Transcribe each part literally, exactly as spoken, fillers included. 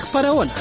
خپرونه.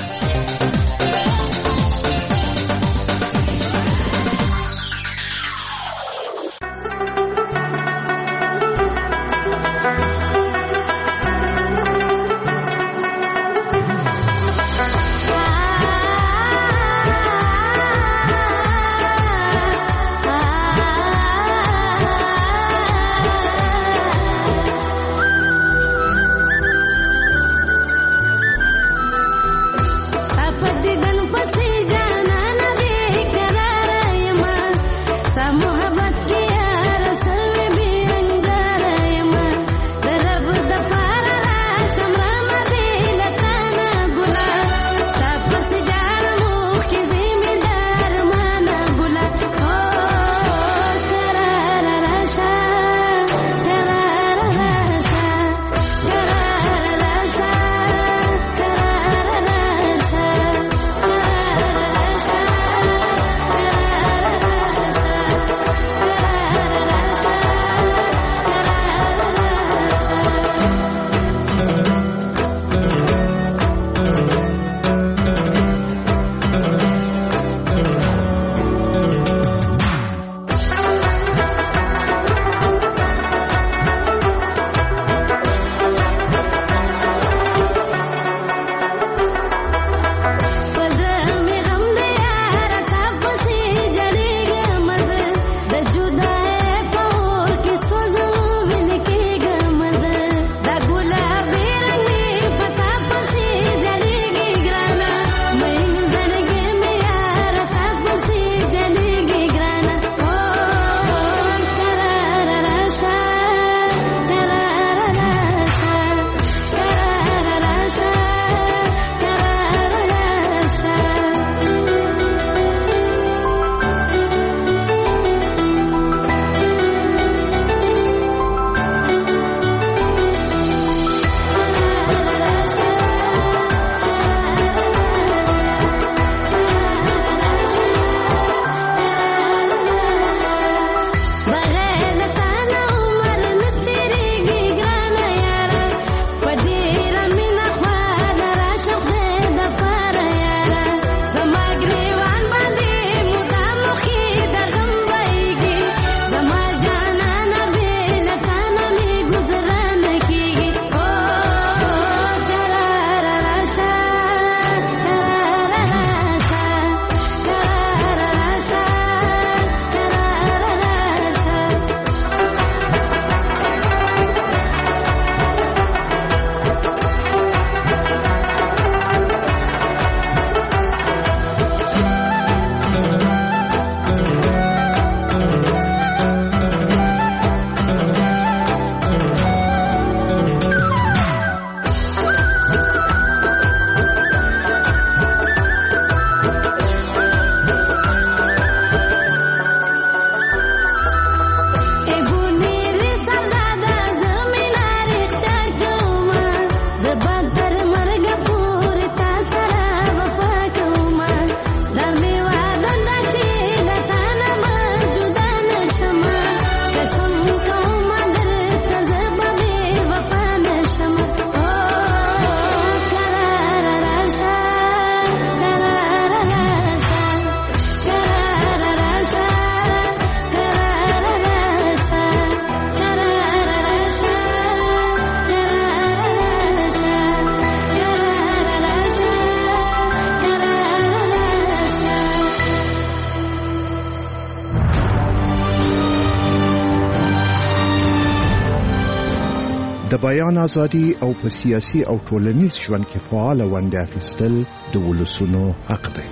د بیان ازادي او په سیاسي او ټولنیز ژوند کې فعال ونډه اخیستل د ولسونو حق دی.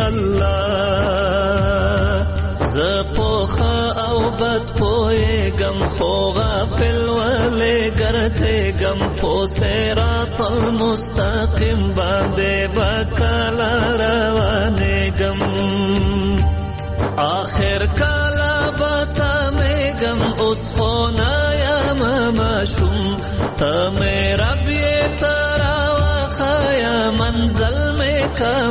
الله ز پوخه او بد پوهېږم غم خو غافل ولی گرته غم پو سیرات المستقیم بانده بکالا روانه غم آخر کالا باسامه غم اس خونایا مماشم تمہیں رب یہ ترا وخایا منزل میں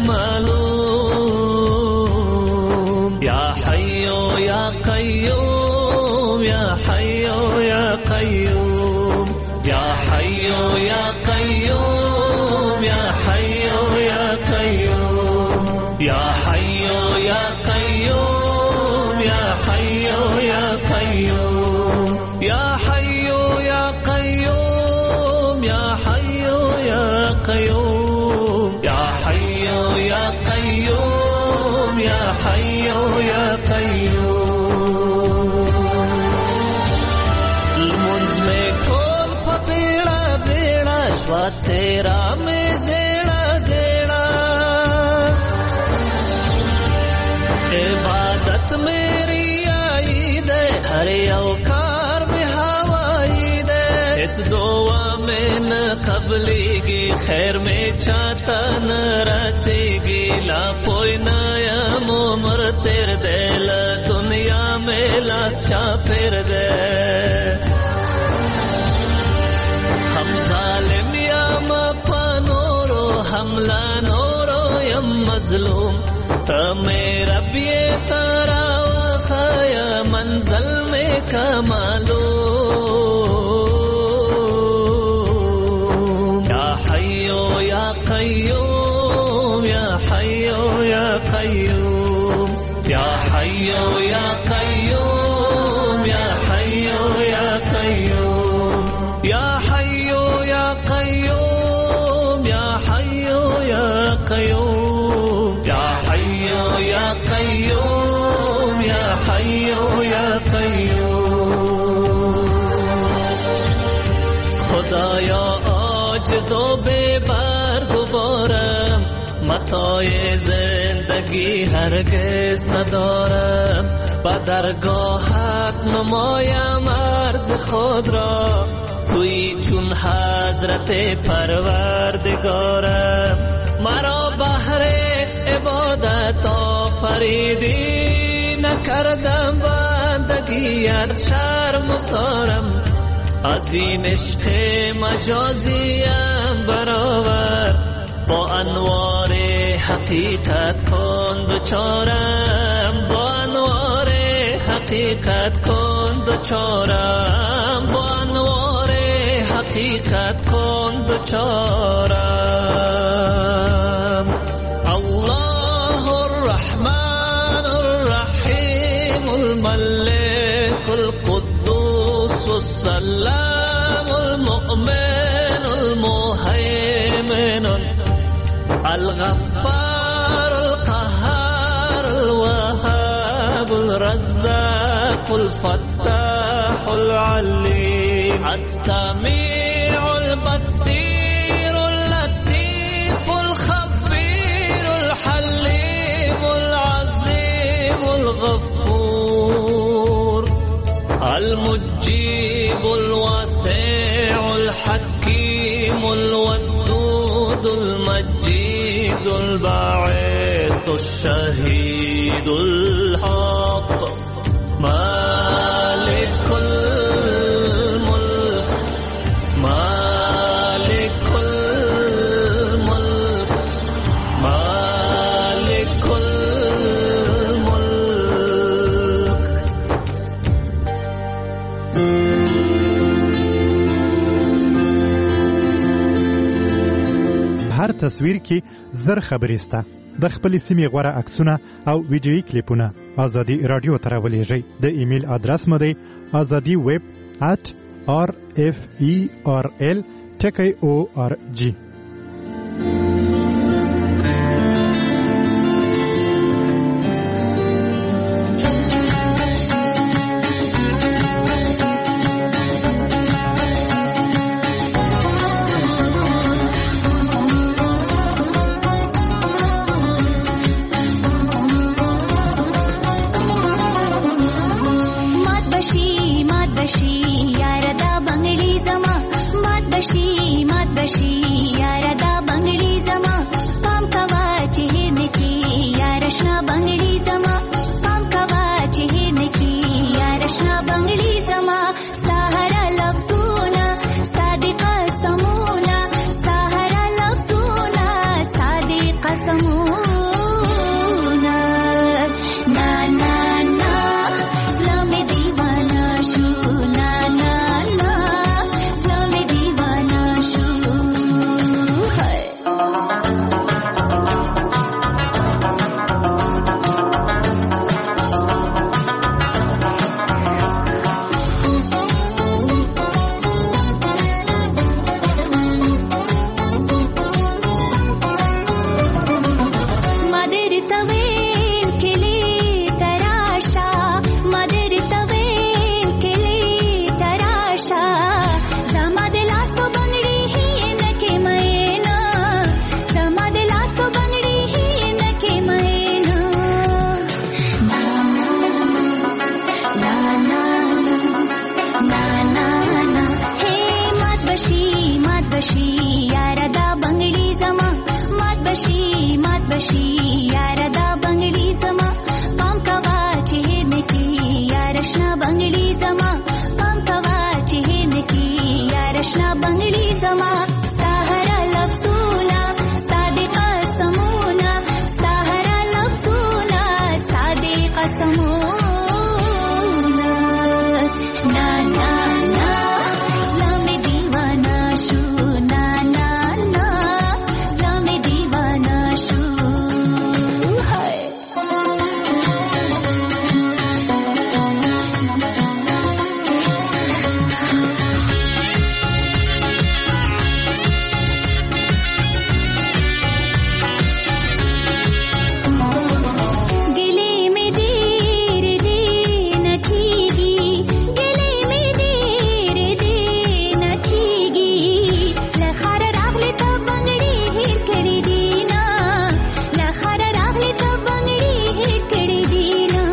کمالوم یا حیو یا قیوم یا حیو یا قیوم یا حیو یا قیوم یا حیو یا قیوم یا حیو یا قیوم یا حیو یا قیوم یا حیو یا قیوم یا حیو یا قیوم یا حیو یا قیوم یا حیو یا قیوم المنز میں کول پپیڑا بیڑا شوات تیرا میں زیڑا زیڑا عبادت میری آئی دے ہر اوکار میں ہوائی دے اس دعا میں نہ قبلی گی خیر میں چاہتا نہ رسی گی لا پوئی نیا مومر تیر دے لا دنیا میں لاس چا پھر دے ہم ظالم یا مپا نورو حملہ نورو یم مظلوم تمہیں رب یہ تارا وخایا منزل میں کمالوم یا حیو یا قیوم یا حیو یا قیوم یا حیو یا قیوم یا حیو یا قیوم یا حیو یا قیوم یا حیو یا قیوم یا حیو یا قیوم یا حیو یا قیوم خدایا عاجز و بے بار گوارم متاع زندگی هرگز ندارم با درگاهت نمایم عرض خود را توی چون حضرت پروردگارم مرا بهر عبادت آفریدی نکردم بندگیت شرم و سارم از این عشق مجازیم برآور با انوار حقیقت کن دوچارم با انوار حقیقت کن دوچارم با انوار حقیقت کن دوچارم الله الرحمن الرحیم الملك القدوس السلام المؤمن المهيمن الغفار القهار الوهاب الرزاق الفتاح العليم السميع البصير اللطيف الخبير الحليم العظيم الغفور المجيب الواسع الحكيم الودود المجيد الباعث الشهيد الحق مالك الملك مالك الملك مالك الملك هر تصویر کې زر خبرې سته د خپل سیمې غوړه عکسونه او ویډیويي کلیپونه ازادي رادیو ته راولېږئ د ایمیل ادرس مو دی azadi web at r f e r l ټکی او ار جی. مات بشی مات بشی रशना बंगडी जमा काम कवा चेहन की या रशना बंगडी जमा सहारा लफ्जूना सादिका समूना सहारा लफ्जूना सादिका समूना ना ना ना लमे दीवाना शू ना ना ना लमे दीवाना शू है मदर तवेल के लिए तराशा मदर तवेल के लिए तराशा समाद लासो बंगड़ी ही न के मैना समाद लासो बंगड़ी ही न के मैना ना ना ना ना ना ना हे मत बशी मत बशी यारदा बंगड़ी जमा मत बशी मत बशी यारदा बंगडी जमा काम कवा चेहन की या रशना बंगडी जमा काम कवा चेहन की या रशना बंगडी जमा सहारा लफ्जूना सादिका समूना सहारा लफ्जूना सादिका समूना ना ना ना लमे दीवाना शू ना ना ना लमे दीवाना शू है गिले में देर देर न थीगी गिले में देर देर न थीगी लखार रागले तब बंगड़ी हिर करी दीना लखार रागले तब बंगड़ी हिर करी दीना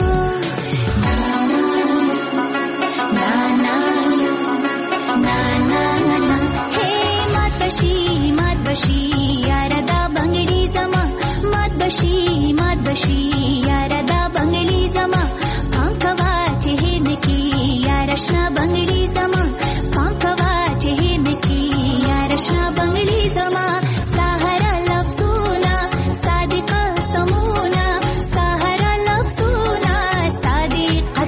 ना ना ना ना ना हे मत बशी मत बशी यारदा बंगड़ी जमा मत बशी मत बशी यारदा बंगड़ी जमा काम कवा चेहन की या रशना बंगड़ी जमा काम कवा चेहन की या रशना बंगड़ी जमा सहारा लफ्जूना सादिका समूना सहारा लफ्जूना सादिका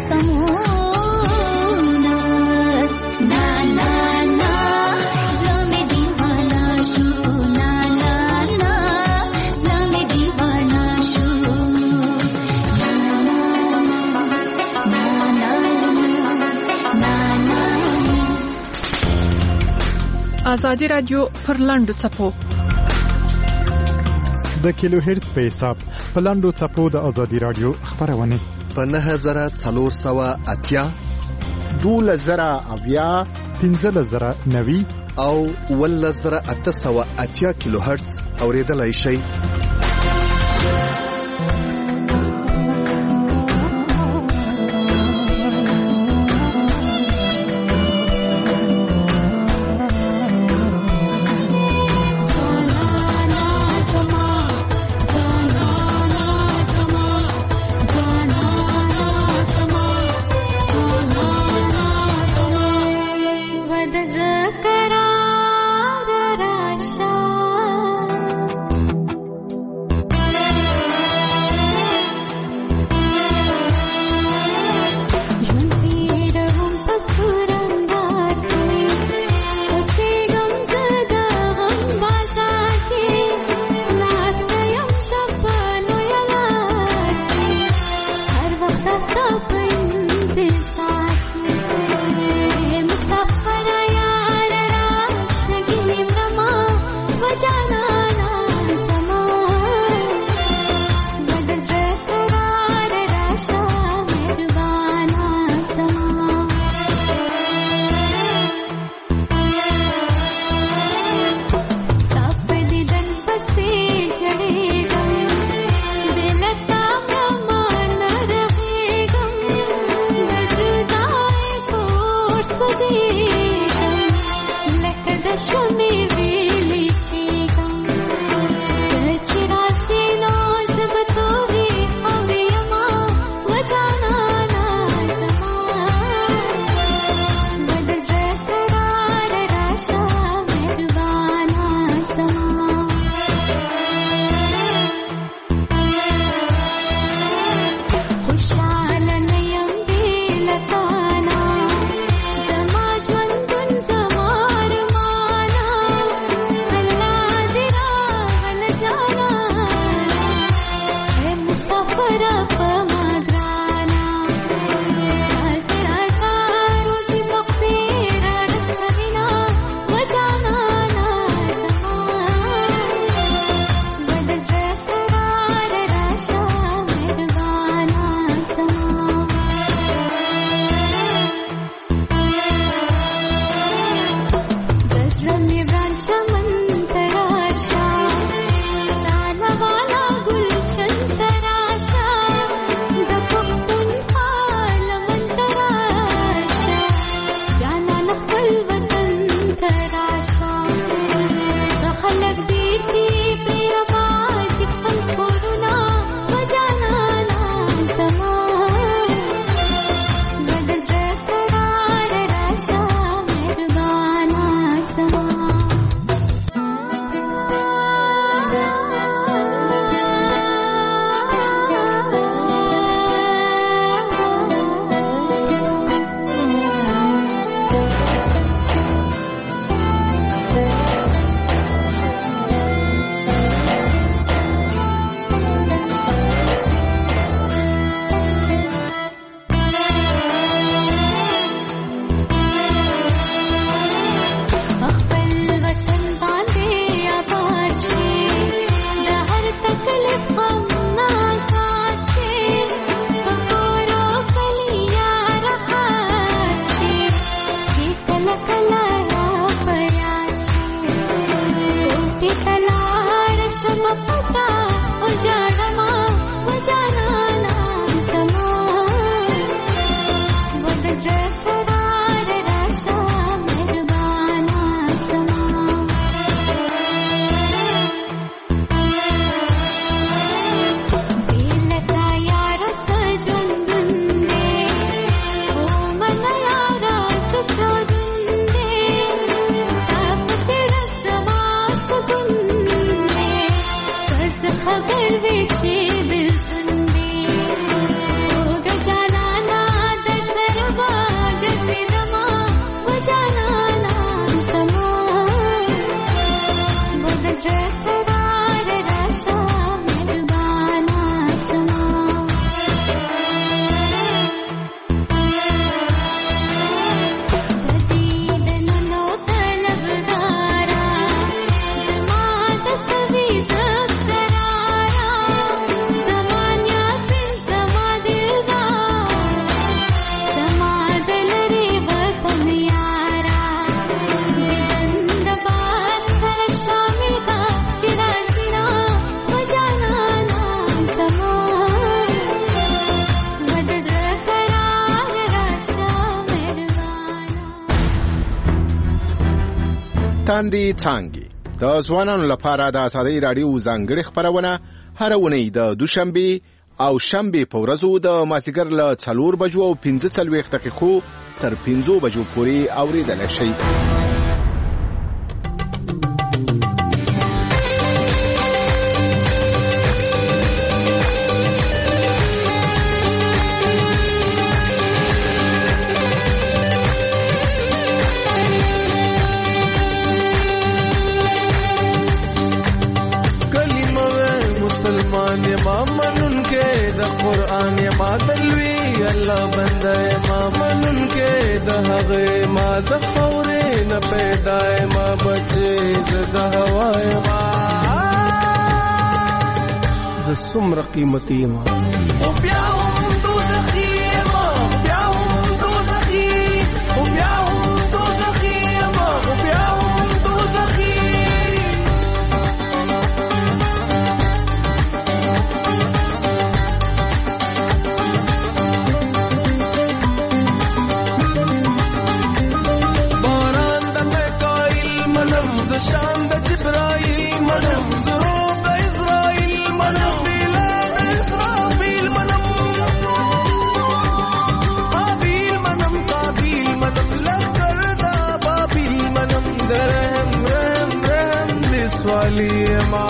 समूना ना ना ना लमे दीवाना शू ना ना ना लमे दीवाना शू ना ना ना ना ना آزادی رادیو پر لاندو چپو د کیلو هرتز په حساب په لاندو څپو د ازادي رادیو خبرونه په نهه زره څلور سوه اتیا دوله زره اویا پنځه زره نوي او اوله زره اته سوه اتیا کیلو هرتز اوریدلای شئ. Shami پاکستان دی څانګې د ځوانانو لپاره د ازادي رادیو ځانګړې خبرونه هر اونۍ د دوشنبه او شنبه په ورځو د مازیګر له څلور بجو او پنځه څلوېښت دقیقو تر پنځو بجو پورې اوریدل شي. قرآن ما دلوي الله بنده ما منن کې د هغه ما د خورې نه پیدا ما بچي د هواي ما د سمره قیمتي ما او بیا هم دوزخي ما بیا هم دوزخي او بیا هم دوزخي ما او بیا هم دوزخي شان د جبرائیل منم ضرور د اسرائیل منم بلاد اسرافیل منم قابیل منم قابیل منم لخر دا بابیل منم درهم رحم رحم دسوالی ما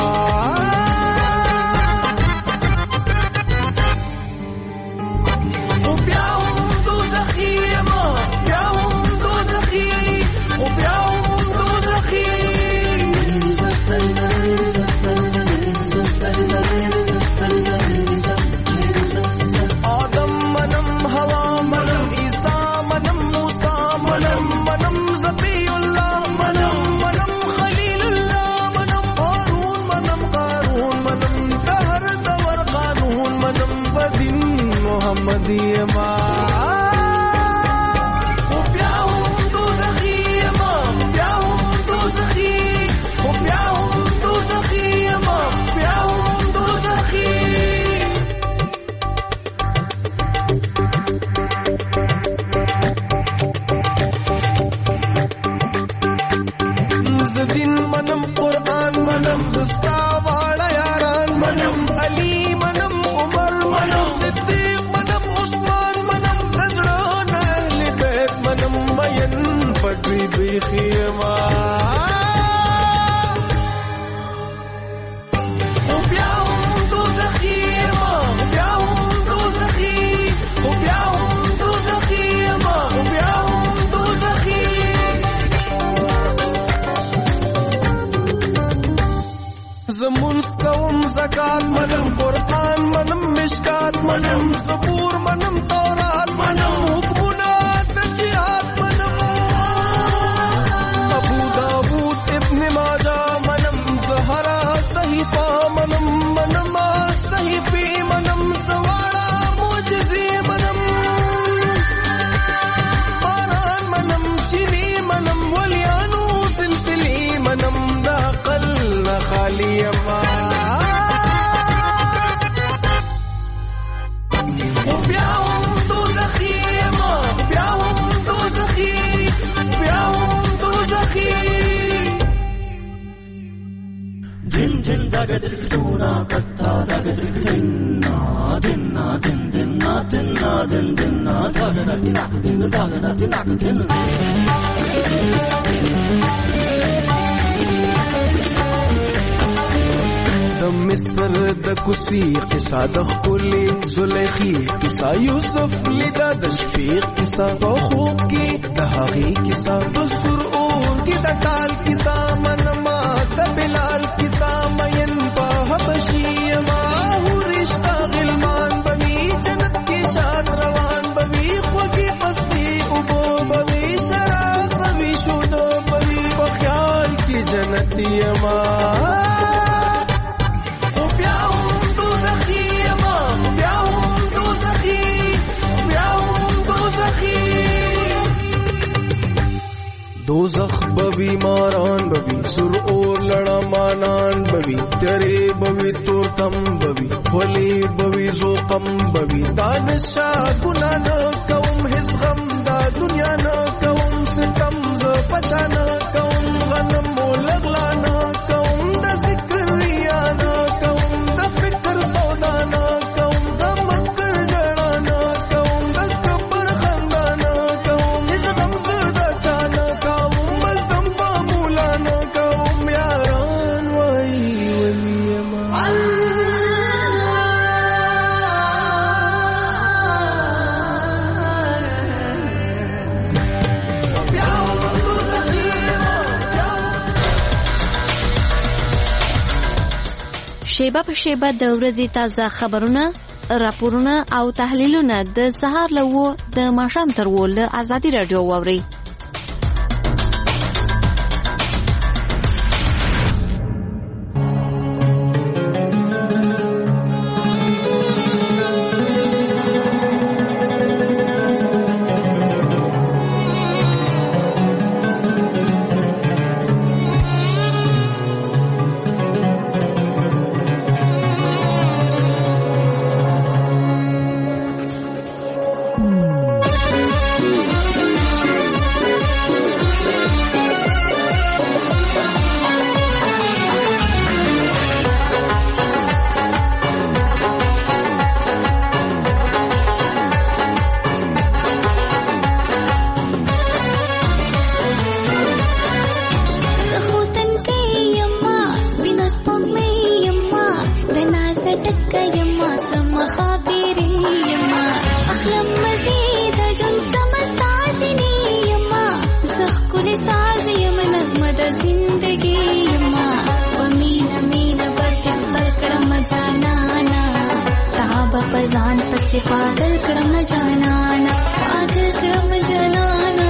او بیا هم دوزخی ما بیا هم دوزخی او بیا هم دوزخی آدم منم ہوا منم عیسیٰ منم موسیٰ منم منم ذبی اللہ منم منم خلیل اللہ منم ہارون منم قارون منم دہر دور قانون منم بدن محمدی ما دین منم قرآن منم دستا والا یاران منم علی منم عمر منم صدیق منم عثمان منم نظران اہل بیت منم مین پدوی بیخی ما او بیا هم دوزخی ما او بیا هم دوزخی او بیا هم دوزخی ما او بیا هم دوزخی زمونس کوم زکات منم قرآن منم مشکات منم زبور منم تورات منم حکمنا تجیات منم ابو داود ابن ماجہ منم زہرا صحیفہ منم منم صحیفی منم سوارا معجزی منم باران منم چینی منم ولیانو سلسلی منم دا قل خالی ما او بیا هم دوزخی ما بیا هم دوزخی بیا هم دوزخی دن دن دگا دنا کتا دگا دنا دنا دن دنا دنا دن دنا دگا دنا دنا دگا دنا دنا د مصر د کوسی قصه د خپلې زلیخی قصه یوسف لیدا د شفیق قصه په خوب کې د هغې قصه د سرور کې د ټال قصه منما د بلال قصه مین په حبشي ما ورشتہ غلمان بني جنت کې شاد روان بوي خوږی پستی او بوي شراب بوي شود بوي په خیال کې جنتی ما دوزخ بوی ماران بوی سر اور لڑا مانان بوی تیرے بوی تورتم بوی خلی بوی زوقم بوی دانشا گناہ نہ کوم حس غم دا دنیا نہ کوم ستم ز پچا نہ کوم غنم شیبه په شیبه د ورځې تازه خبرونه، راپورونه او تحلیلونه د سهار له و د ماښام تر و له ازادي راډیو واورئ. पजान पसे पागल क्रम जानाना पागल क्रम जानाना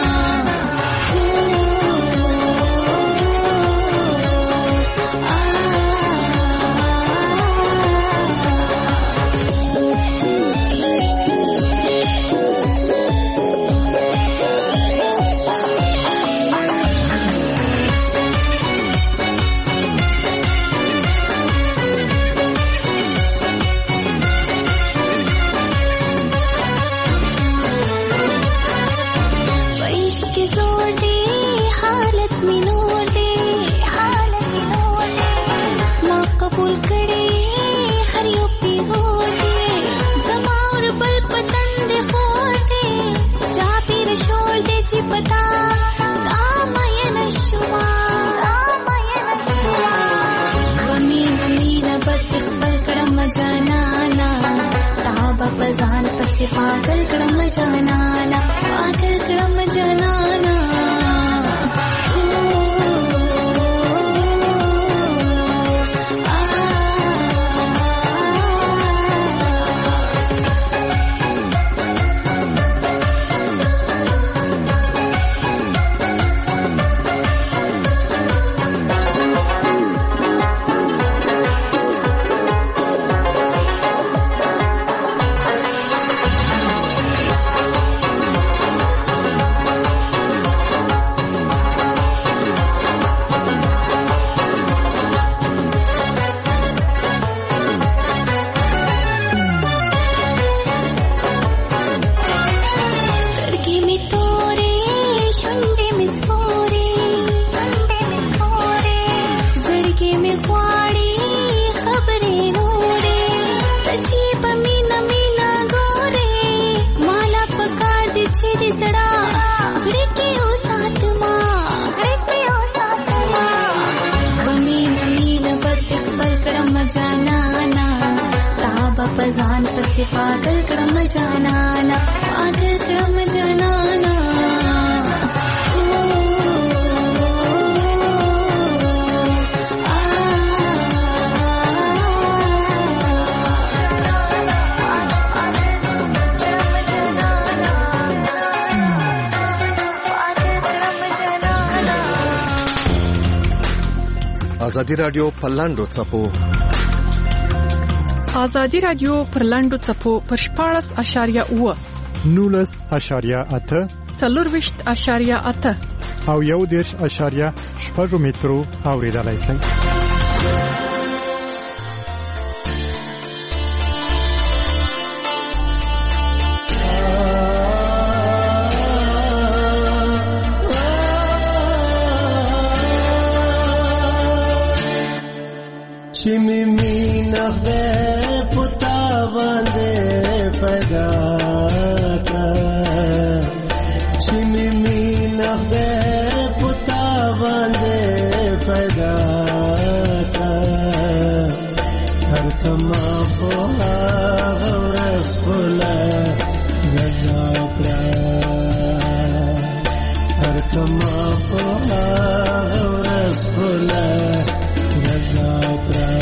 जानाना ताब पजान पसे पागल क्रम जानाना पागल क्रम जानाना पजान पसे पागल क्रम जानाना पागल क्रम जानाना ازادي رادیو په لاندو څپو ازادي رادیو پر لاندو څپو پر شپاړس اشاریه اوه نولس اشاریه اته څلورویشت اشاریه اته او یو دېرش اشاریه شپږ مترو اورېدلای شئ. باندې پیدا کړ چې می نه پتا باندې پیدا کړ هر کما په غورس بوله رضا کړ هر کما په غورس بوله رضا کړ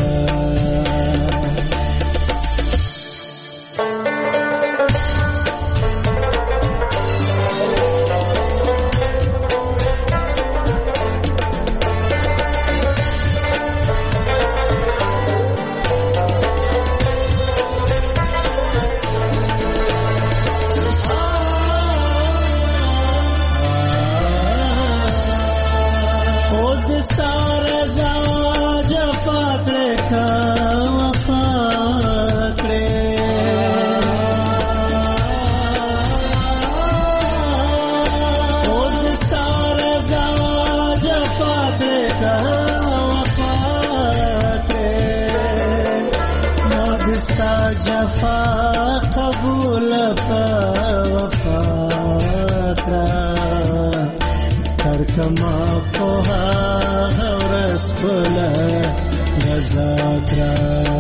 جفا قبول کا وفا کرا کر کما پوها ورس بولا رضا کرا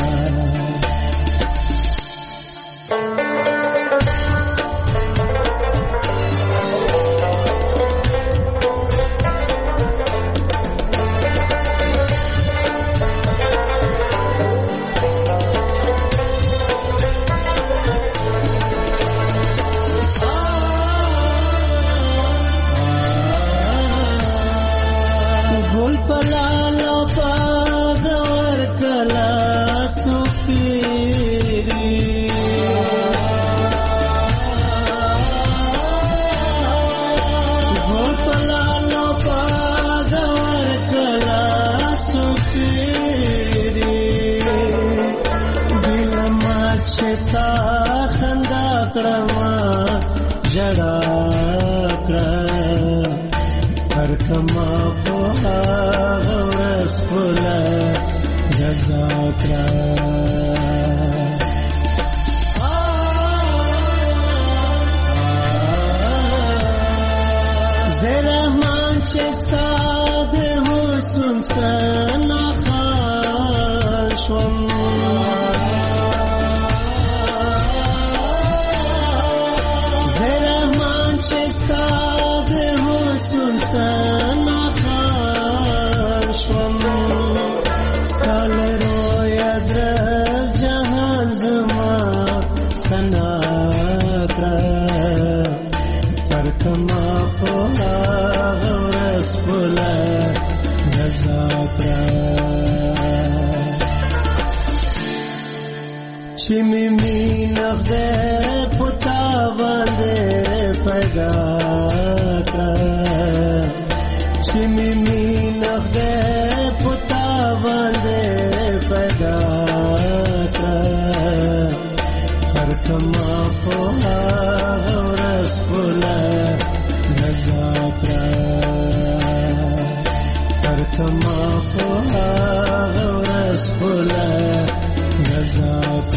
जड़ा हर कमा पोहा रस फुला रजा जरा मांचे साद हो सुन सना खाशवम Chimi mi nafde puta bande पैदा कर Chimi mi nafde puta bande पैदा कर हर कमा पोहा रस बोला रजा कर हर कमा पोहा रस बोला रजा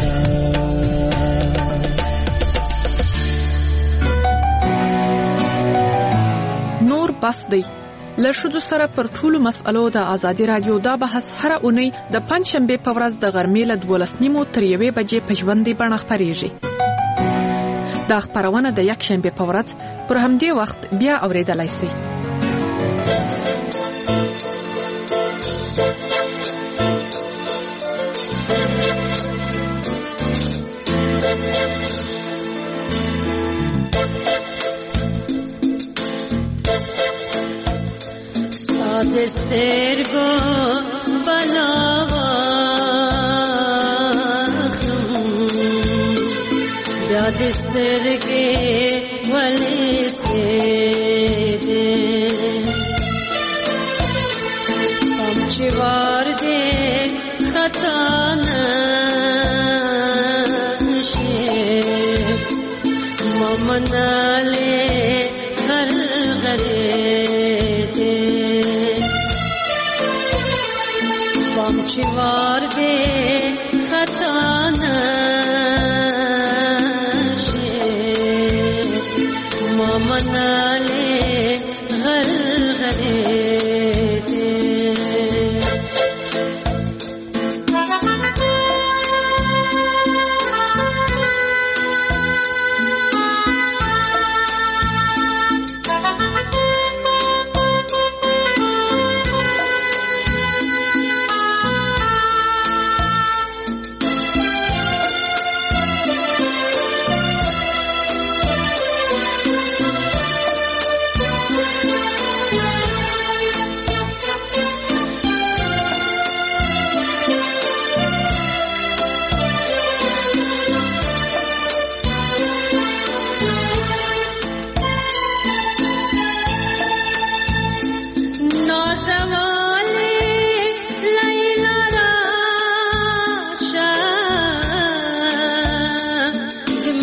نور بس دی لښودو سره پر ټولو مسألو د ازادي رادیو دا بحث هر اونۍ د پنځشنبه په ورځ د غرمې له دولس نیمو تر یوې بجې په ژوندۍ بڼه خپرېږي. دا خپرونه د یکشنبه په ورځ پر همدې وخت بیا اورېدلای شئ. دستر گو بلاوخم دا دستر کے ولی سے دے پمچوار دے خطا نشے ممنالے گھر گھرے پمچوار دے خطا نشے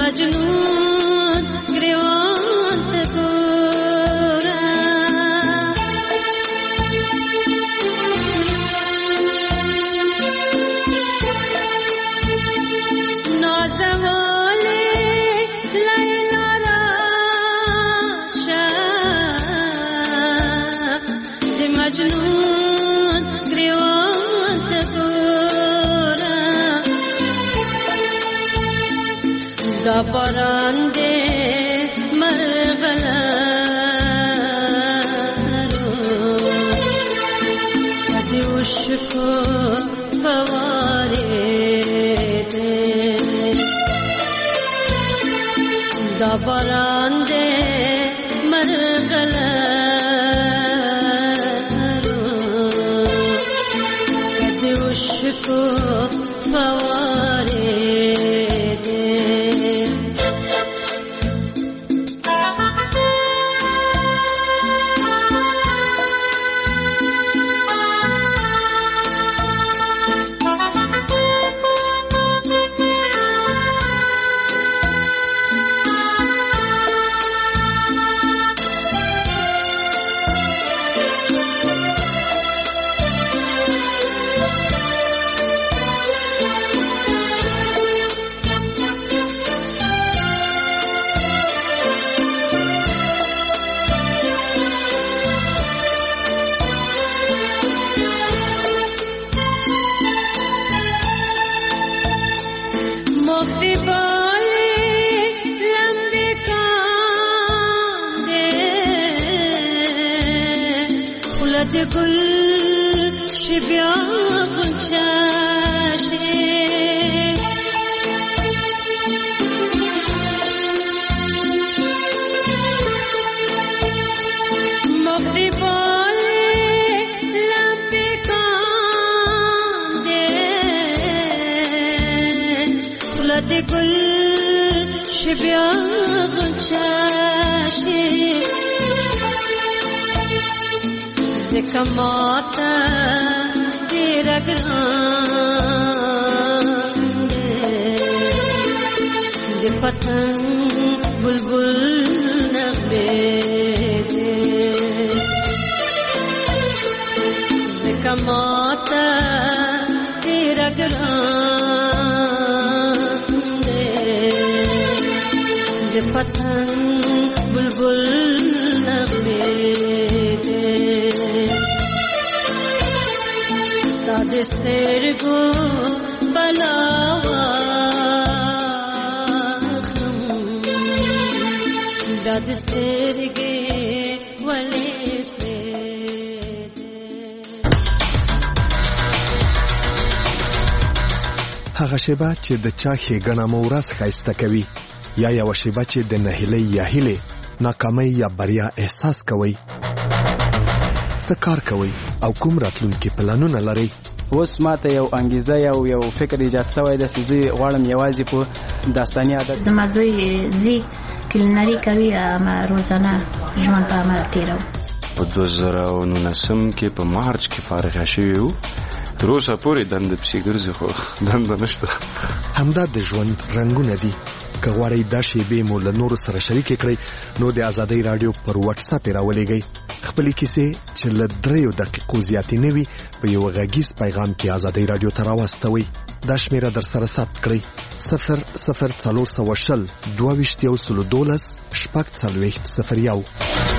مجنون گریوان ته ګوره نازولې لیلا راشه د مجنون گریوان ته ګوره دا باران دې مرغلرو د عشقو فوارې دې دا باران دې مرغلرو د عشقو فوارې گل شبیا غنچاشه مغرباله لمبه کانده ولد گل شبیا غنچاشه کماتا تیرا گران دے پتنگ بلبل نغمے دے کماتا تیرا گران دے پتنگ بلبل نغمے دے د سترګو بلاواخم دا د سترګې ولې سي هغه شیبه چې د چا ښېګڼه مو ورځ ښایسته کوي یا یوه شیبه چې د نهیلۍ یا هیلې ناکامۍ یا بریا احساس کوئ څه کار کوئ او کوم راتلونکي پلانونه لرئ اوس ماته یو انګیزه یو یو فکر ایجاد شوی دی چې زه غواړم یوازې په داستاني عادت زما زوی زی کلینري کوي اما روزانه ژوند په عمل تېروو په دوه زره او نولسم کې په مارچ کې فارغه شوي وو تر اوسه پورې دنده پسې ګرځي خو دنده نشته همدا د ژوند رنګونه دي که غواړئ دا شیبې مو له نورو سره شریکې کړئ نو د ازادۍ راډیو پر واتساپ یې راولېږئ خپلې کیسې چې له دریو دقیقو زیاتې نه وي په یو غږیز پیغام کې ازادۍ راډیو ته راواستوئ دا شمیره در سره ثبت کړئ صفر صفر څلور سوه شل دوه ویشت یو سلو دولس شپږ څلوېښت صفر یو